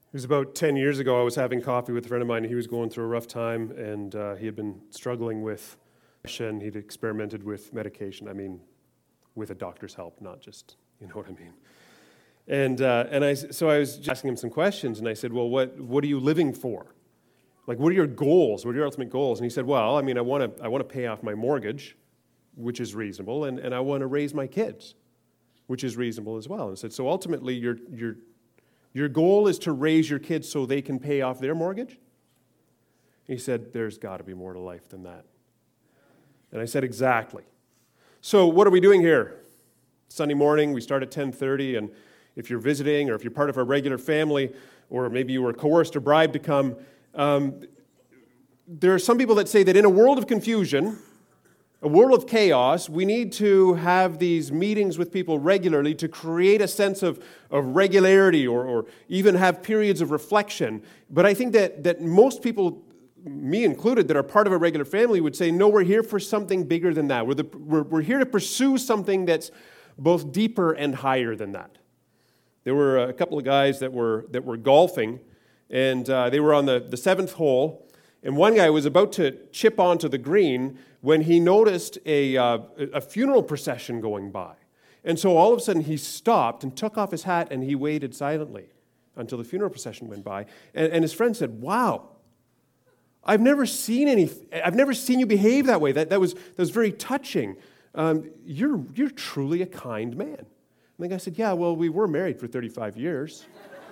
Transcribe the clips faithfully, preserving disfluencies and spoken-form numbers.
It was about ten years ago. I was having coffee with a friend of mine. And he was going through a rough time, and uh, he had been struggling with depression. He'd experimented with medication. I mean, with a doctor's help, not just, you know what I mean. And uh, and I so I was just asking him some questions, and I said, well, what what are you living for? Like, what are your goals? What are your ultimate goals? And he said, well, I mean, I want to I want to pay off my mortgage, which is reasonable, and, and I want to raise my kids, which is reasonable as well. And I said, so ultimately, your your Your goal is to raise your kids so they can pay off their mortgage? He said, there's got to be more to life than that. And I said, exactly. So what are we doing here? Sunday morning, we start at ten thirty, and if you're visiting or if you're part of our regular family, or maybe you were coerced or bribed to come, um, there are some people that say that in a world of confusion, a world of chaos, we need to have these meetings with people regularly to create a sense of, of regularity or, or even have periods of reflection. But I think that, that most people, me included, that are part of a regular family would say, no, we're here for something bigger than that. We're, the, we're, we're here to pursue something that's both deeper and higher than that. There were a couple of guys that were, that were golfing, and uh, they were on the, the seventh hole, and one guy was about to chip onto the green when he noticed a, uh, a funeral procession going by. And so all of a sudden he stopped and took off his hat and he waited silently until the funeral procession went by. And, and his friend said, wow, I've never seen any, I've never seen you behave that way. That, that, was, that was very touching. Um, you're, you're truly a kind man. And the guy said, yeah, well, we were married for thirty-five years.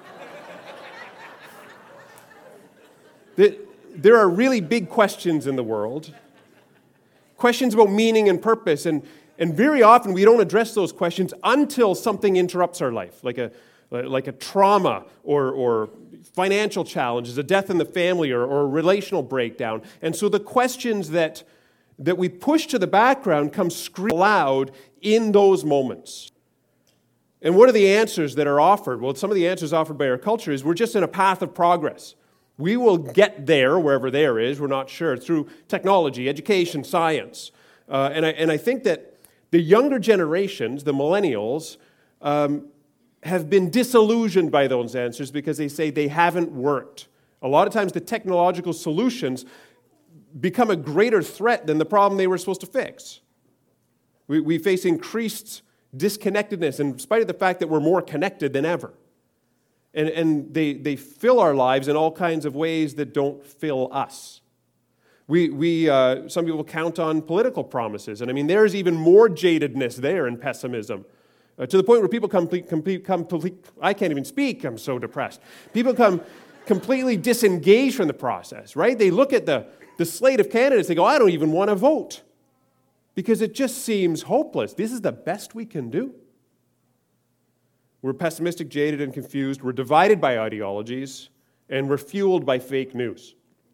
the, there are really big questions in the world. Questions about meaning and purpose, and, and very often we don't address those questions until something interrupts our life, like a like a trauma or, or financial challenges, a death in the family, or, or a relational breakdown. And so the questions that, that we push to the background come screaming loud in those moments. And what are the answers that are offered? Well, some of the answers offered by our culture is we're just in a path of progress. We will get there, wherever there is, we're not sure, through technology, education, science. Uh, and, I, and I think that the younger generations, the millennials, um, have been disillusioned by those answers because they say they haven't worked. A lot of times the technological solutions become a greater threat than the problem they were supposed to fix. We, we face increased disconnectedness in spite of the fact that we're more connected than ever. And, and they, they fill our lives in all kinds of ways that don't fill us. We, we uh, some people count on political promises. And I mean, there's even more jadedness there and pessimism. Uh, to the point where people come, complete, come complete, I can't even speak, I'm so depressed. People come completely disengaged from the process, right? They look at the, the slate of candidates, they go, I don't even want to vote. Because it just seems hopeless. This is the best we can do. We're pessimistic, jaded, and confused. We're divided by ideologies, and we're fueled by fake news.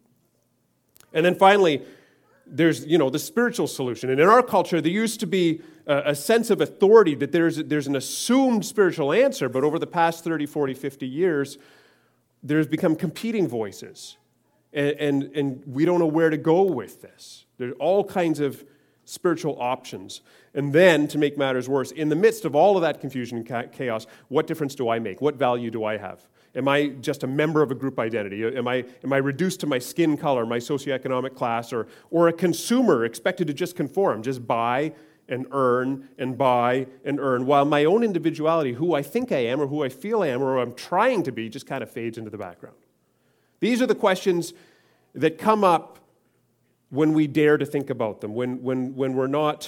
And then finally, there's, you know, the spiritual solution. And in our culture, there used to be a, a sense of authority that there's, there's an assumed spiritual answer, but over the past thirty, forty, fifty years, there's become competing voices. And, and, and we don't know where to go with this. There's all kinds of spiritual options. And then, to make matters worse, in the midst of all of that confusion and chaos, what difference do I make? What value do I have? Am I just a member of a group identity? Am I, am I reduced to my skin color, my socioeconomic class, or, or a consumer expected to just conform, just buy and earn and buy and earn, while my own individuality, who I think I am or who I feel I am or who I'm trying to be, just kind of fades into the background? These are the questions that come up when we dare to think about them, when, when, when we're not...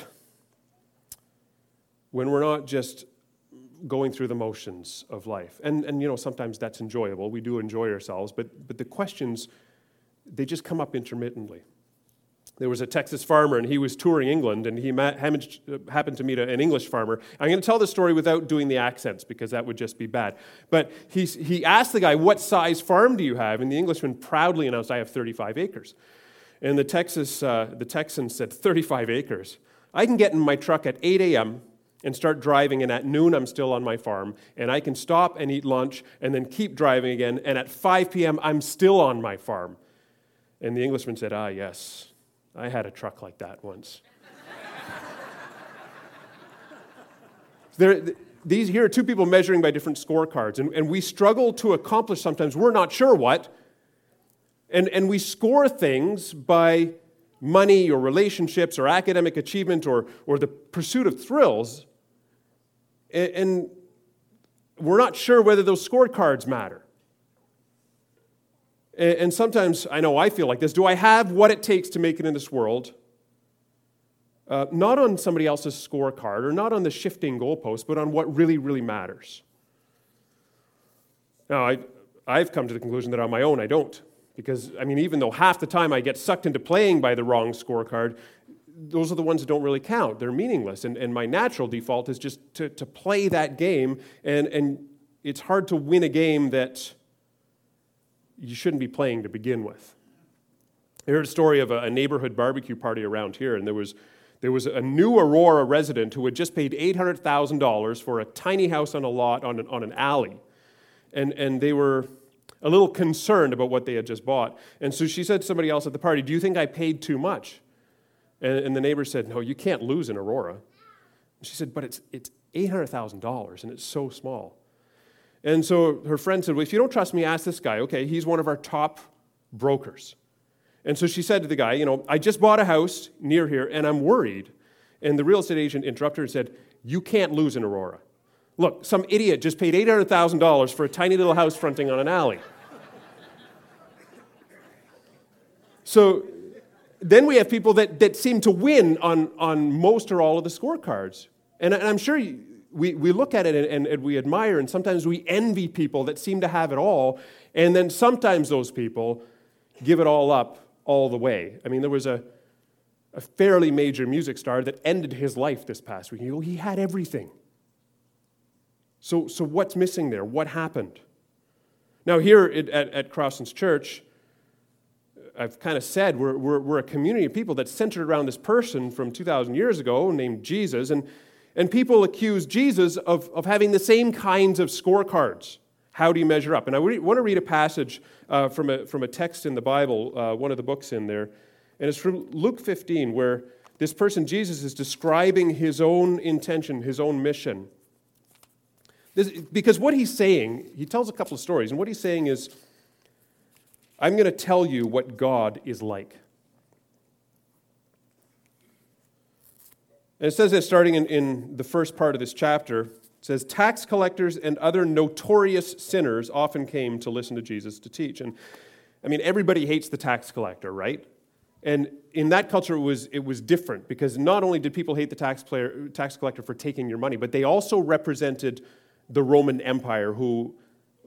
when we're not just going through the motions of life. And, and you know, sometimes that's enjoyable. We do enjoy ourselves, but, but the questions, they just come up intermittently. There was a Texas farmer, and he was touring England, and he ma- happened to meet a, an English farmer. I'm going to tell the story without doing the accents, because that would just be bad. But he, he asked the guy, what size farm do you have? And the Englishman proudly announced, I have thirty-five acres. And the Texas, uh, the Texan said, thirty-five acres? I can get in my truck at eight a.m., and start driving, and at noon I'm still on my farm, and I can stop and eat lunch, and then keep driving again, and at five p.m. I'm still on my farm. And the Englishman said, ah, yes, I had a truck like that once. there, these here are two people measuring by different scorecards, and, and we struggle to accomplish sometimes, we're not sure what, and, and we score things by money or relationships or academic achievement or, or the pursuit of thrills, and, and we're not sure whether those scorecards matter. And, and sometimes, I know I feel like this, do I have what it takes to make it in this world? Uh, not on somebody else's scorecard or not on the shifting goalpost, but on what really, really matters. Now, I, I've come to the conclusion that on my own I don't. Because, I mean, even though half the time I get sucked into playing by the wrong scorecard, those are the ones that don't really count. They're meaningless. And, and my natural default is just to, to play that game. And, and it's hard to win a game that you shouldn't be playing to begin with. I heard a story of a, a neighborhood barbecue party around here, and there was There was a new Aurora resident who had just paid eight hundred thousand dollars for a tiny house on a lot on an, on an alley. And, and they were a little concerned about what they had just bought. And so she said to somebody else at the party, do you think I paid too much? And, and the neighbor said, no, you can't lose in Aurora. And she said, but it's, it's eight hundred thousand dollars, and it's so small. And so her friend said, well, if you don't trust me, ask this guy. Okay, he's one of our top brokers. And so she said to the guy, you know, I just bought a house near here, and I'm worried. And the real estate agent interrupted her and said, you can't lose in Aurora. Look, some idiot just paid eight hundred thousand dollars for a tiny little house fronting on an alley. So then we have people that, that seem to win on, on most or all of the scorecards. And, and I'm sure you, we, we look at it and, and, and we admire, and sometimes we envy people that seem to have it all, and then sometimes those people give it all up all the way. I mean, there was a, a fairly major music star that ended his life this past week. You know, he had everything. So, so what's missing there? What happened? Now here at, at, at Crossan's Church, I've kind of said we're, we're, we're a community of people that's centered around this person from two thousand years ago named Jesus, and, and people accuse Jesus of, of having the same kinds of scorecards. How do you measure up? And I re- want to read a passage uh, from, a, from a text in the Bible, uh, one of the books in there, and it's from Luke fifteen, where this person, Jesus, is describing his own intention, his own mission. This, because what he's saying, he tells a couple of stories, and what he's saying is, I'm going to tell you what God is like. And it says this starting in, in the first part of this chapter. It says, tax collectors and other notorious sinners often came to listen to Jesus to teach. And I mean, everybody hates the tax collector, right? And in that culture, it was, it was different, because not only did people hate the tax, player, tax collector for taking your money, but they also represented the Roman Empire, who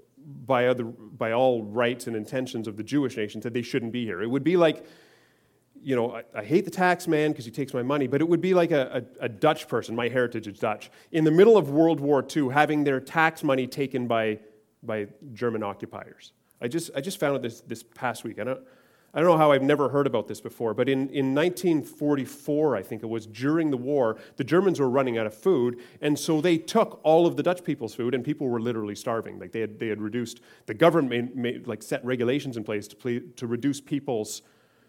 by other by all rights and intentions of the Jewish nation, said they shouldn't be here. It would be like, you know, I, I hate the tax man because he takes my money, but it would be like a, a, a Dutch person, my heritage is Dutch, in the middle of World War Two, having their tax money taken by by German occupiers. I just I just found it this, this past week. I don't, I don't know how I've never heard about this before, but in, in nineteen forty-four, I think it was, during the war, the Germans were running out of food, and so they took all of the Dutch people's food, and people were literally starving. Like they had they had reduced, the government made, made, like set regulations in place to play, to reduce people's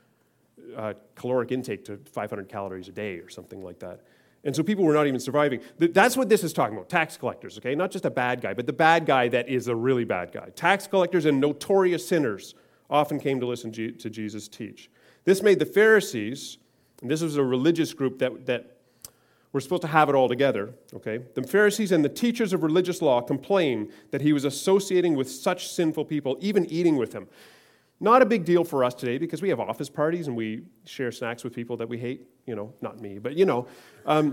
uh, caloric intake to five hundred calories a day or something like that. And so people were not even surviving. That's what this is talking about, tax collectors, okay? Not just a bad guy, but the bad guy that is a really bad guy. Tax collectors and notorious sinners often came to listen to Jesus teach. This made the Pharisees, and this was a religious group that, that were supposed to have it all together, okay? The Pharisees and the teachers of religious law complained that he was associating with such sinful people, even eating with them. Not a big deal for us today, because we have office parties and we share snacks with people that we hate. You know, not me, but you know. Um,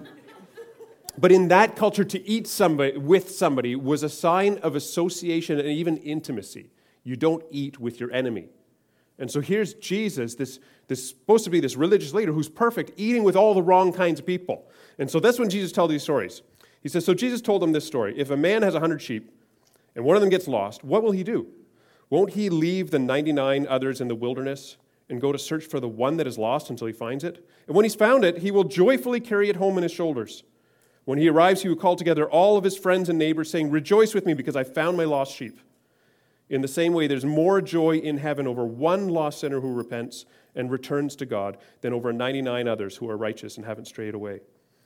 but in that culture, to eat somebody with somebody was a sign of association and even intimacy. You don't eat with your enemy. And so here's Jesus, this, this supposed to be this religious leader who's perfect, eating with all the wrong kinds of people. And so that's when Jesus tells these stories. He says, so Jesus told them this story. If a man has a hundred sheep and one of them gets lost, what will he do? Won't he leave the ninety-nine others in the wilderness and go to search for the one that is lost until he finds it? And when he's found it, he will joyfully carry it home on his shoulders. When he arrives, he will call together all of his friends and neighbors, saying, rejoice with me because I found my lost sheep. In the same way, there's more joy in heaven over one lost sinner who repents and returns to God than over ninety-nine others who are righteous and haven't strayed away.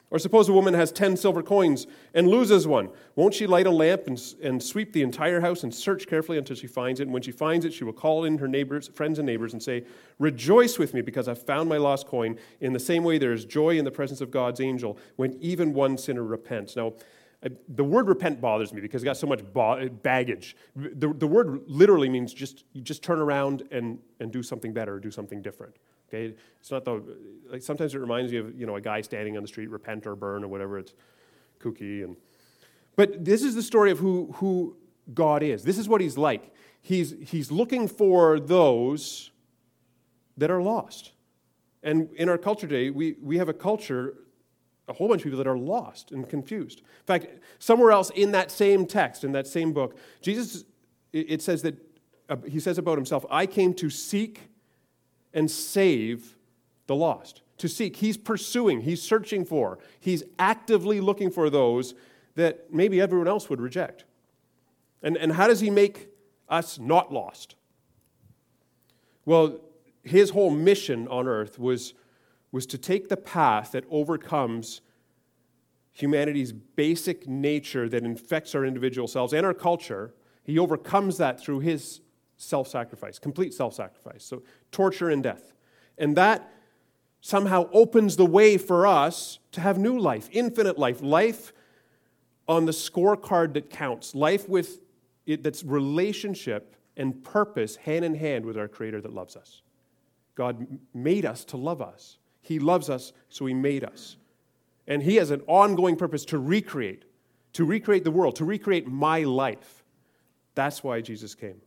Or suppose a woman has ten silver coins and loses one. Won't she light a lamp and, and sweep the entire house and search carefully until she finds it? And when she finds it, she will call in her neighbors, friends and neighbors and say, rejoice with me because I've found my lost coin. In the same way, there is joy in the presence of God's angel when even one sinner repents. Now, the word repent bothers me because it's got so much baggage. The, the word literally means just you just turn around and, and do something better or do something different. Okay, it's not the like sometimes it reminds me of you know a guy standing on the street, repent or burn or whatever. It's kooky and but this is the story of who who God is. This is what He's like. He's He's looking for those that are lost. And in our culture today, we we have a culture, a whole bunch of people that are lost and confused. In fact, somewhere else in that same text, in that same book, Jesus it says that uh, He says about Himself, "I came to seek and save the lost." To seek. He's pursuing. He's searching for. He's actively looking for those that maybe everyone else would reject. And, and how does He make us not lost? Well, His whole mission on earth was, was to take the path that overcomes humanity's basic nature that infects our individual selves and our culture. He overcomes that through His self-sacrifice, complete self-sacrifice, so torture and death. And that somehow opens the way for us to have new life, infinite life, life on the scorecard that counts, life with it that's relationship and purpose hand in hand with our Creator that loves us. God made us to love us. He loves us, so He made us. And He has an ongoing purpose to recreate, to recreate the world, to recreate my life. That's why Jesus came.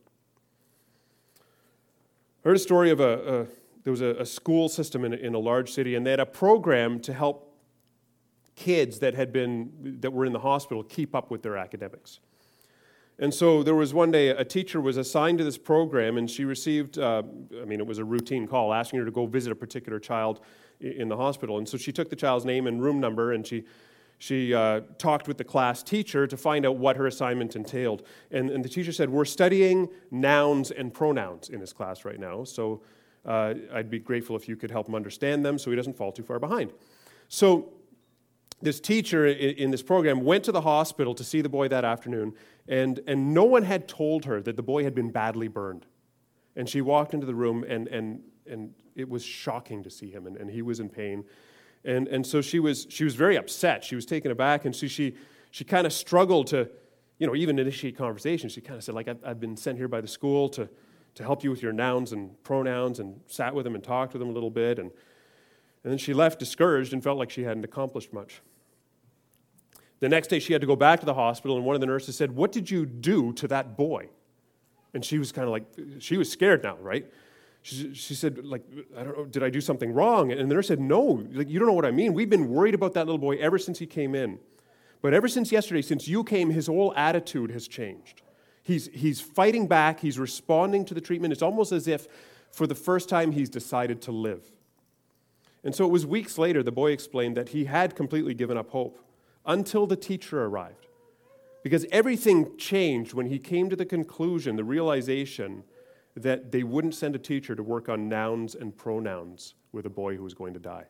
I heard a story of a, a there was a, a school system in a, in a large city, and they had a program to help kids that had been that were in the hospital keep up with their academics. And so there was one day a teacher was assigned to this program, and she received, uh, I mean, it was a routine call asking her to go visit a particular child in the hospital. And so she took the child's name and room number, and she She uh, talked with the class teacher to find out what her assignment entailed. And, and the teacher said, we're studying nouns and pronouns in his class right now, so uh, I'd be grateful if you could help him understand them so he doesn't fall too far behind. So this teacher in, in this program went to the hospital to see the boy that afternoon, and, and no one had told her that the boy had been badly burned. And she walked into the room, and, and, and it was shocking to see him, and, and he was in pain. And and so she was she was very upset. She was taken aback, and so she she kind of struggled to, you know, even initiate conversation. She kind of said, like, I've, I've been sent here by the school to to help you with your nouns and pronouns, and sat with him and talked with him a little bit, and and then she left discouraged and felt like she hadn't accomplished much. The next day, she had to go back to the hospital, and one of the nurses said, "What did you do to that boy?" And she was kind of like, she was scared now, right? She, she said, like, I don't know, did I do something wrong? And the nurse said, no, like, you don't know what I mean. We've been worried about that little boy ever since he came in. But ever since yesterday, since you came, his whole attitude has changed. He's, he's fighting back. He's responding to the treatment. It's almost as if, for the first time, he's decided to live. And so it was weeks later, the boy explained that he had completely given up hope until the teacher arrived. Because everything changed when he came to the conclusion, the realization that they wouldn't send a teacher to work on nouns and pronouns with a boy who was going to die.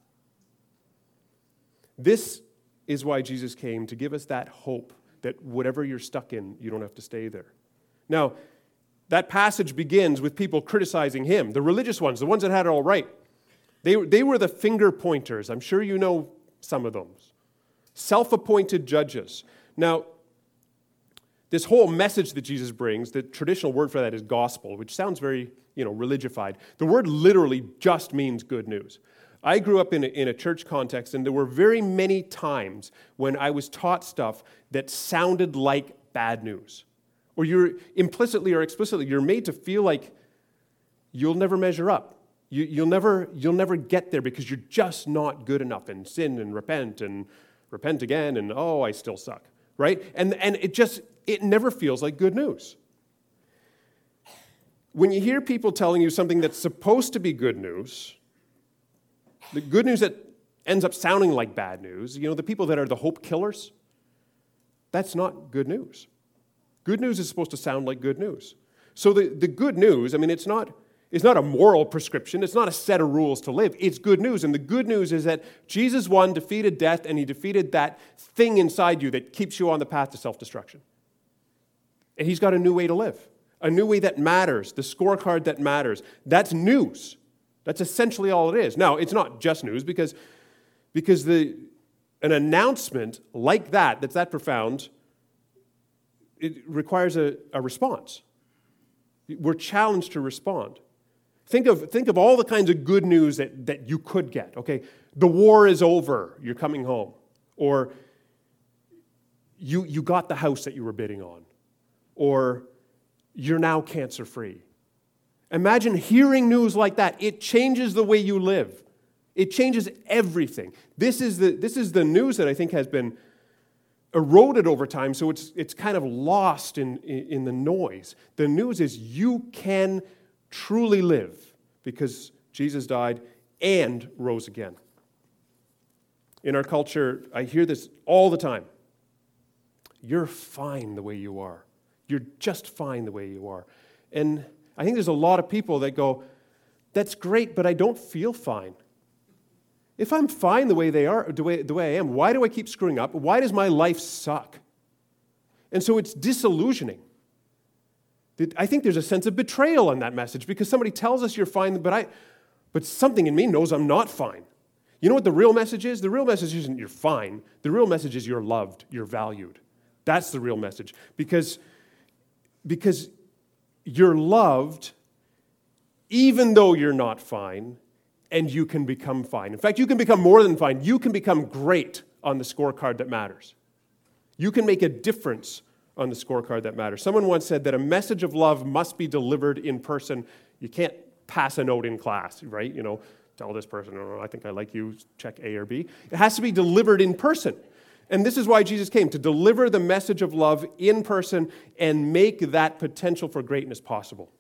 This is why Jesus came, to give us that hope that whatever you're stuck in, you don't have to stay there. Now, that passage begins with people criticizing him, the religious ones, the ones that had it all right. They, they were the finger pointers. I'm sure you know some of those. Self-appointed judges. Now, this whole message that Jesus brings, the traditional word for that is gospel, which sounds very, you know, religified. The word literally just means good news. I grew up in a, in a church context, and there were very many times when I was taught stuff that sounded like bad news. Or you're implicitly or explicitly, you're made to feel like you'll never measure up. You, you'll never, you'll never get there because you're just not good enough, and sin and repent and repent again, and oh, I still suck, right? And and it just, it never feels like good news. When you hear people telling you something that's supposed to be good news, the good news that ends up sounding like bad news, you know, the people that are the hope killers, that's not good news. Good news is supposed to sound like good news. So the, the good news, I mean, it's not It's not a moral prescription. It's not a set of rules to live. It's good news. And the good news is that Jesus won, defeated death, and he defeated that thing inside you that keeps you on the path to self-destruction. And he's got a new way to live, a new way that matters, the scorecard that matters. That's news. That's essentially all it is. Now, it's not just news because, because the, an announcement like that, that's that profound, it requires a, a response. We're challenged to respond. Think of, think of all the kinds of good news that, that you could get, okay? The war is over, you're coming home. Or you, you got the house that you were bidding on. Or you're now cancer-free. Imagine hearing news like that. It changes the way you live. It changes everything. This is the, this is the news that I think has been eroded over time, so it's, it's kind of lost in, in, in the noise. The news is you can truly live because Jesus died and rose again. In our culture, I hear this all the time. You're fine the way you are. You're just fine the way you are. And I think there's a lot of people that go, that's great, but I don't feel fine. If I'm fine the way they are, the way, the way I am, why do I keep screwing up? Why does my life suck? And so it's disillusioning. I think there's a sense of betrayal in that message because somebody tells us you're fine, but I, but something in me knows I'm not fine. You know what the real message is? The real message isn't you're fine. The real message is you're loved, you're valued. That's the real message. Because, because you're loved even though you're not fine, and you can become fine. In fact, you can become more than fine. You can become great on the scorecard that matters. You can make a difference on the scorecard that matters. Someone once said that a message of love must be delivered in person. You can't pass a note in class, right? You know, tell this person, oh, I think I like you, check A or B. It has to be delivered in person. And this is why Jesus came, to deliver the message of love in person and make that potential for greatness possible.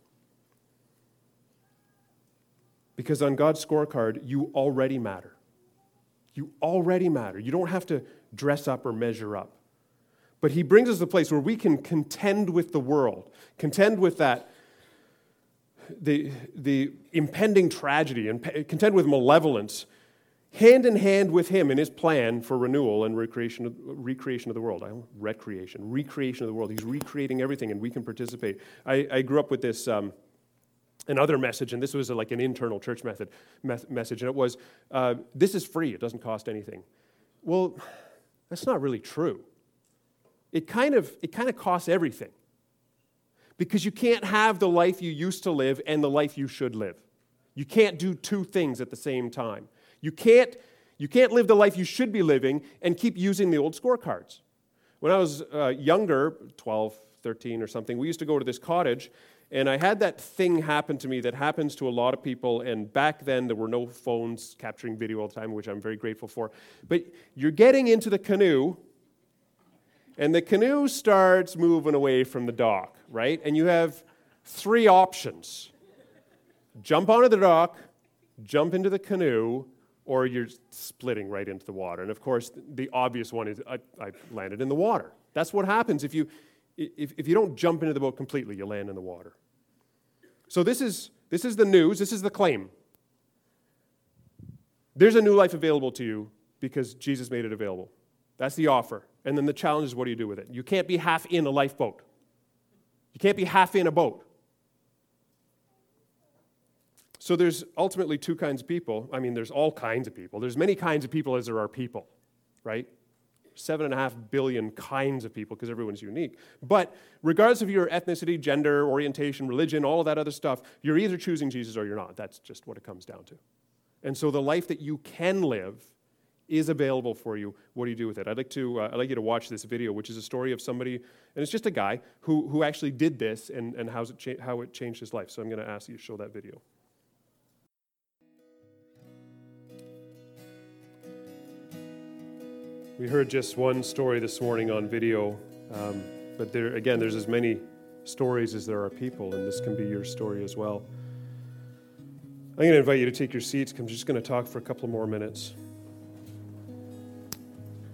Because on God's scorecard, you already matter. You already matter. You don't have to dress up or measure up. But he brings us to a place where we can contend with the world, contend with that, the, the impending tragedy, and contend with malevolence, hand in hand with him in his plan for renewal and recreation of, recreation of the world. I don't, recreation, recreation of the world. He's recreating everything, and we can participate. I, I grew up with this um, another message, and this was a, like an internal church method me- message, and it was, uh, this is free. It doesn't cost anything. Well, that's not really true. It kind of it kind of costs everything. Because you can't have the life you used to live and the life you should live. You can't do two things at the same time. You can't, you can't live the life you should be living and keep using the old scorecards. When I was uh, younger, twelve, thirteen or something, we used to go to this cottage, and I had that thing happen to me that happens to a lot of people, and back then there were no phones capturing video all the time, which I'm very grateful for. But you're getting into the canoe, and the canoe starts moving away from the dock, right? And you have three options. Jump onto the dock, jump into the canoe, or you're splitting right into the water. And of course, the obvious one is I, I landed in the water. That's what happens if you if, if you don't jump into the boat completely, you land in the water. So this is this is the news, this is the claim. There's a new life available to you because Jesus made it available. That's the offer. And then the challenge is, what do you do with it? You can't be half in a lifeboat. You can't be half in a boat. So there's ultimately two kinds of people. I mean, there's all kinds of people. There's many kinds of people as there are people, right? Seven and a half billion kinds of people because everyone's unique. But regardless of your ethnicity, gender, orientation, religion, all of that other stuff, you're either choosing Jesus or you're not. That's just what it comes down to. And so the life that you can live is available for you. What do you do with it? I'd like to. Uh, I'd like you to watch this video, which is a story of somebody, and it's just a guy who who actually did this and and how's it cha- how it changed his life. So I'm going to ask you to show that video. We heard just one story this morning on video, um, but there again, there's as many stories as there are people, and this can be your story as well. I'm going to invite you to take your seats. I'm just going to talk for a couple more minutes.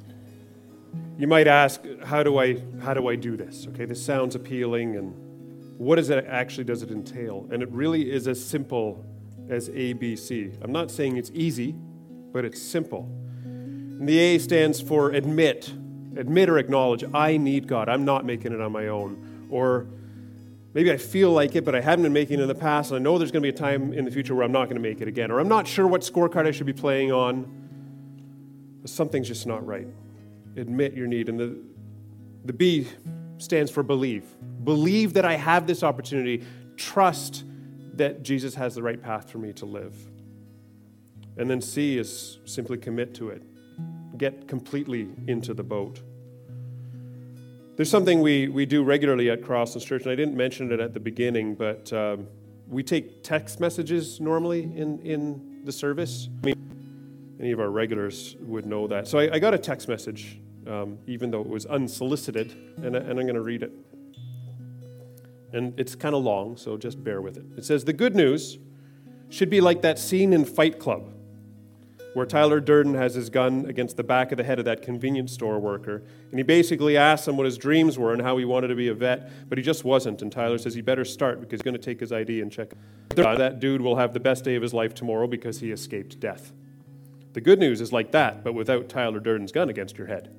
You might ask, how do I how do I do this? Okay, this sounds appealing, and what is it actually does it entail? And it really is as simple as A B C. I'm not saying it's easy, but it's simple. And the A stands for admit. Admit or acknowledge, I need God. I'm not making it on my own. Or maybe I feel like it, but I haven't been making it in the past, and I know there's going to be a time in the future where I'm not going to make it again. Or I'm not sure what scorecard I should be playing on. But something's just not right. Admit your need. And the, the B stands for believe. Believe that I have this opportunity. Trust that Jesus has the right path for me to live. And then C is simply commit to it. Get completely into the boat. There's something we, we do regularly at Crosslands Church, and I didn't mention it at the beginning, but um, we take text messages normally in, in the service. I mean, any of our regulars would know that. So I, I got a text message, um, even though it was unsolicited, and, and I'm going to read it. And it's kind of long, so just bear with it. It says, the good news should be like that scene in Fight Club, where Tyler Durden has his gun against the back of the head of that convenience store worker. And he basically asks him what his dreams were and how he wanted to be a vet, but he just wasn't. And Tyler says he better start because he's going to take his I D and check. That dude will have the best day of his life tomorrow because he escaped death. The good news is like that, but without Tyler Durden's gun against your head.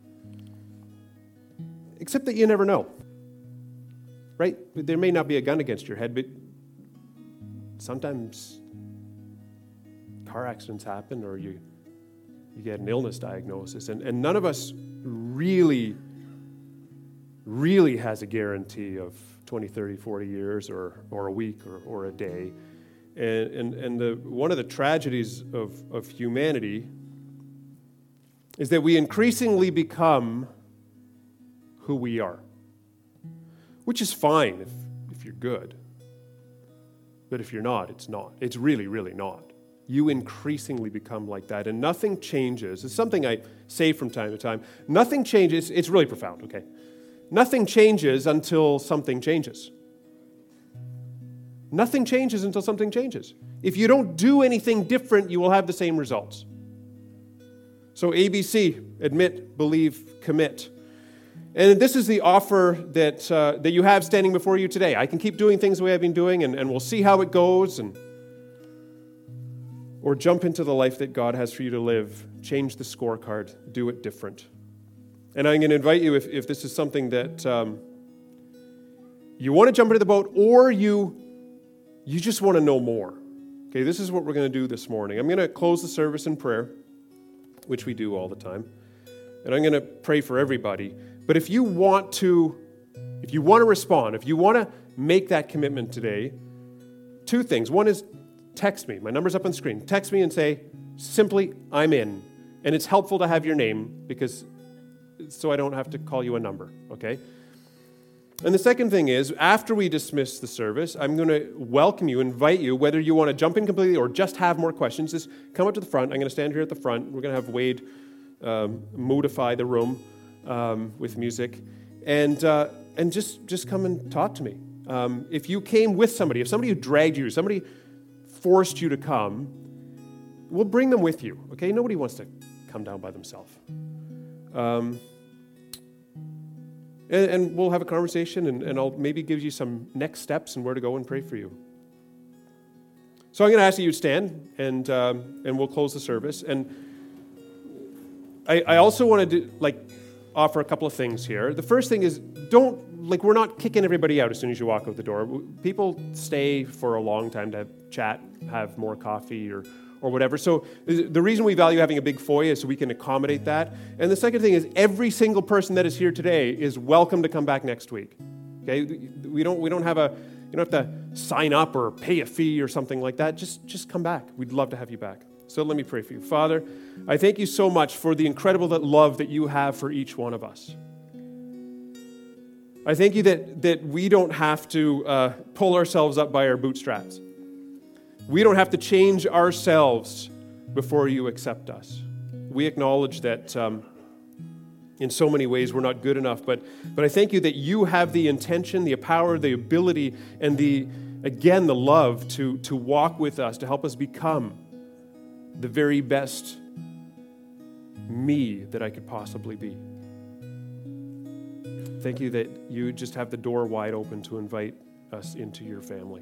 Except that you never know. Right? There may not be a gun against your head, but sometimes car accidents happen, or you you get an illness diagnosis, and, and none of us really, really has a guarantee of twenty, thirty, forty years, or or a week, or, or a day. And and, and the, one of the tragedies of, of humanity is that we increasingly become who we are, which is fine if, if you're good. But if you're not, it's not. It's really, really not. You increasingly become like that, and nothing changes. It's something I say from time to time. Nothing changes. It's really profound, okay? Nothing changes until something changes. Nothing changes until something changes. If you don't do anything different, you will have the same results. So A B C, admit, believe, commit. And this is the offer that uh, that you have standing before you today. I can keep doing things the way I've been doing, and, and we'll see how it goes, and or jump into the life that God has for you to live. Change the scorecard. Do it different. And I'm going to invite you, if, if this is something that um, you want to jump into the boat, or you you just want to know more. Okay, this is what we're going to do this morning. I'm going to close the service in prayer, which we do all the time. And I'm going to pray for everybody. But if you want to, if you want to respond, if you want to make that commitment today, two things. One is text me. My number's up on the screen. Text me and say, simply, I'm in. And it's helpful to have your name because so I don't have to call you a number, okay? And the second thing is, after we dismiss the service, I'm going to welcome you, invite you, whether you want to jump in completely or just have more questions, just come up to the front. I'm going to stand here at the front. We're going to have Wade um, modify the room um, with music. And uh, and just, just come and talk to me. Um, if you came with somebody, if somebody who dragged you, somebody forced you to come, we'll bring them with you, okay? Nobody wants to come down by themselves. Um, and, and we'll have a conversation, and, and I'll maybe give you some next steps and where to go and pray for you. So I'm going to ask you to stand, and um, and we'll close the service. And I, I also want to do, like offer a couple of things here. The first thing is, don't, like, we're not kicking everybody out as soon as you walk out the door. People stay for a long time to have chat, have more coffee, or or whatever. So the reason we value having a big foyer is so we can accommodate that. And the second thing is, every single person that is here today is welcome to come back next week. Okay? We don't we don't have a, you don't have to sign up or pay a fee or something like that. Just just come back. We'd love to have you back. So let me pray for you. Father, I thank you so much for the incredible love that you have for each one of us. I thank you that, that we don't have to uh, pull ourselves up by our bootstraps. We don't have to change ourselves before you accept us. We acknowledge that um, in so many ways we're not good enough, but, but I thank you that you have the intention, the power, the ability, and the, again, the love to, to walk with us, to help us become the very best me that I could possibly be. Thank you that you just have the door wide open to invite us into your family.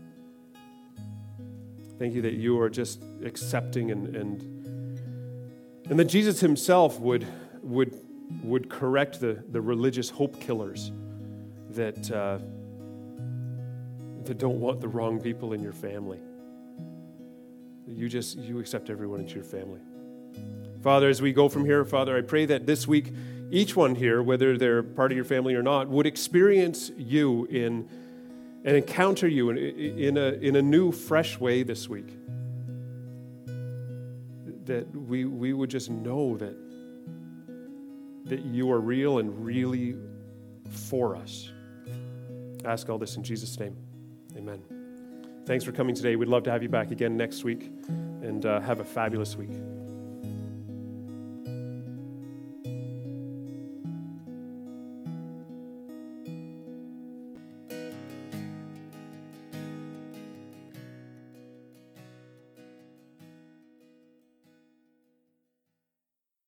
Thank you that you are just accepting and and, and that Jesus himself would would would correct the, the religious hope killers that uh, that don't want the wrong people in your family. You just you accept everyone into your family. Father, as we go from here, Father, I pray that this week each one here, whether they're part of your family or not, would experience you in and encounter you in, in, a, in a new, fresh way this week. That we, we would just know that, that you are real and really for us. I ask all this in Jesus' name. Amen. Thanks for coming today. We'd love to have you back again next week, and uh, have a fabulous week.